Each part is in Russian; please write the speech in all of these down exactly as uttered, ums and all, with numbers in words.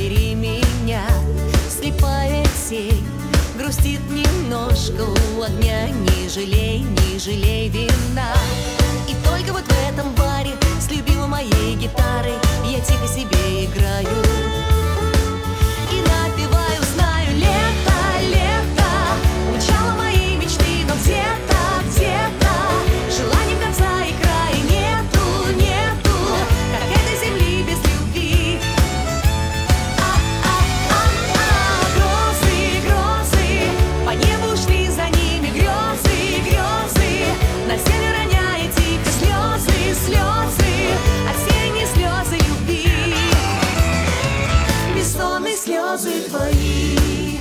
забери меня. Слепая тень грустит немножко у огня. Не жалей, не жалей вина. И только вот в этом баре с любимой моей гитарой я тихо себе играю и напеваю, знаю, лето, лето, начало моей мечты, но где-то, где-то желаний конца и края нету, нету, как этой земли без любви. А-а-а-а, грозы, грозы, по небу шли, за ними грезы, грезы, на стены роняя тихо слезы, слезы, осенние слезы любви, бессонные слезы твои.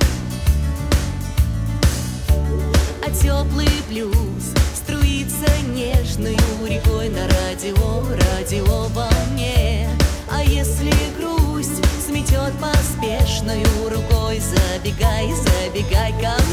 А теплый блюз струится нежною рекой на радио, радио волне. А если грусть сметет поспешною рукой, забегай, забегай ко